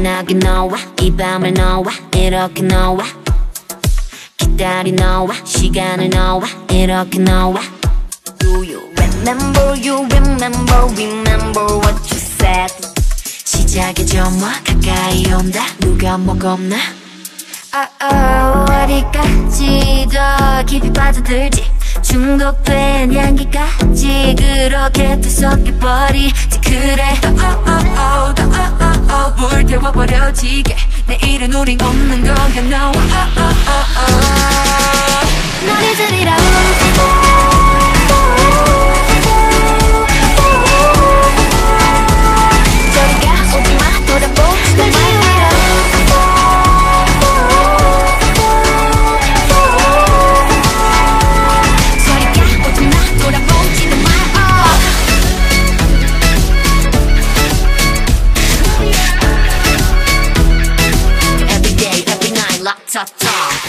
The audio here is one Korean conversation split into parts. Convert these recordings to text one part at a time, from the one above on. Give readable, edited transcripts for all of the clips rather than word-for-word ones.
만나게 너와 이 밤을 너와 이렇게 너와 기다린 너와 시간을 너와 이렇게 너와 Do you remember remember what you said 시작의 점화 가까이 온다 누가 먹었나 어디까지 더 깊이 빠져들지 중독된 향기까지 그렇게 뒤섞여버리지 그래 불태워버려지게 내일은 우린 없는 건가 no 널 잊으리라 저리가 오지마 돌아보지 널 지우리라 저리가 오지마 돌아보지도 마 Every day, every night, 락타타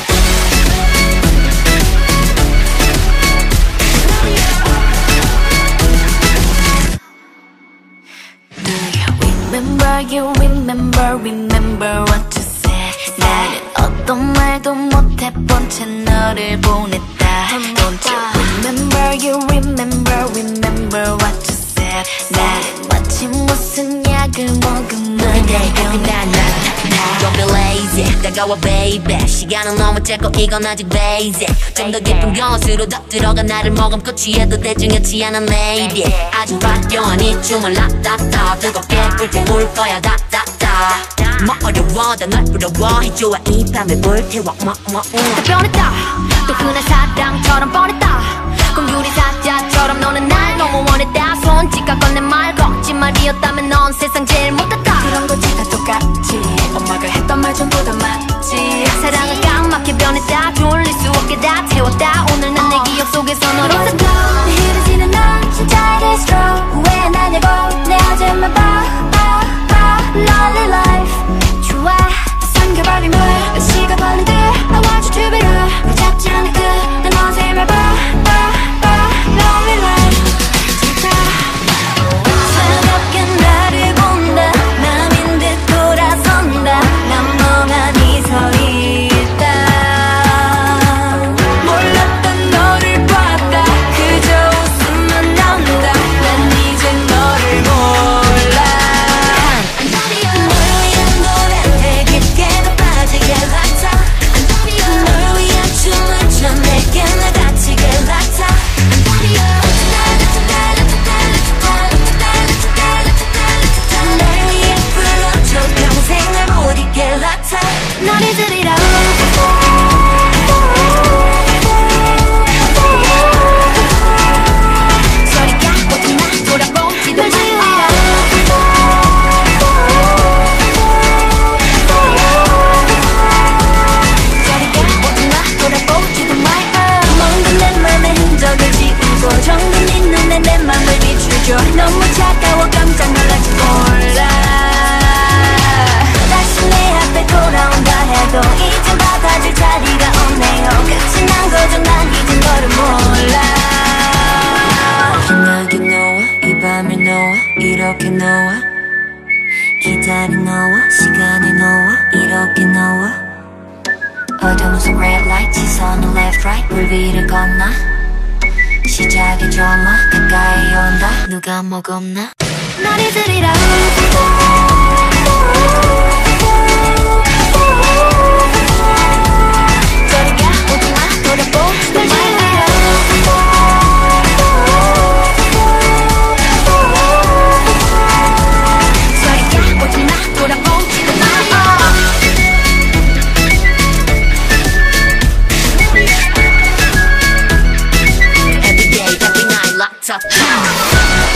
You remember what you said 나는 어떤 말도 못해본 채 너를 보냈다 Don't you remember what you said 나는 마치 무슨 약을 먹은 Every day Don't be lazy 다가와 baby 시간은 너무 짧고 이건 아직 basic 좀 더 깊은 것으로 더 들어가 나를 머금고 취해도 대중이었지 않아 maybe 아주 화려한 이 춤을 라따따 뜨겁게 불태울 거야 다따따 뭐 어려워 다 널 부러워 해줘야 이 밤을 불태워 다 변했다 또 흔한 사랑처럼 뻔했다 공주리 사자처럼 너는 날 너무 원했다 손짓과 건넨 말 거짓말이었다면 넌 세상 제일 못했다 그런 거지 다 똑같지 엄마가 했던 말 전부 다 맞지 사랑은 까맣게 변했다 돌릴 수 없게 다 태웠다 오늘 난 내 기억 속에서 너로 살다 흐려지는 넌 진짜 이랬어 왜 나냐고 내 어제만 봐 Lonely life 좋아 삼켜버린 물 식어버린 듯 I want you to be there 붙잡지 않을 듯난 어제만 봐 Lonely life 진짜 차갑게 나를 본다 맘인 듯 돌아선다 난 멍하니 서 있다 몰랐던 너를 봤다 그저 웃음만 나온다 난 이제 너를 몰라 널 위한 노래 깊게도 빠지게 락타 널 위한 춤을 춰 내게 나 다치게 락타 날 위해 불러줘 평생을 못 잊게 락타 널 잊으리라 저리가 오지마 돌아보지도 마 저리가 오지마 돌아보지도 마 뭔가 내 맘의 흔적을 지우고 정든 네 눈에 내 맘을 비추죠 너무 차가워 깜짝 놀랄지 몰라 다시 내 앞에 돌아온다 해도 이젠 받아줄 자리가 없네요 끝이 난 거죠 난 이제 너를 몰라 빛나게 너와 이 밤을 너와 이렇게 너와 기다린 너와 시간을 너와 이렇게 너와 어두운 속 red light 시선은 left right 물 위를 건너 시작의 점화 가까이 온다 누가 먹었나 널 잊으리라 저리가 오지마 돌아보지 널 지우리라 저리가 오지마 돌아보지도 마 Every day, every night, locked up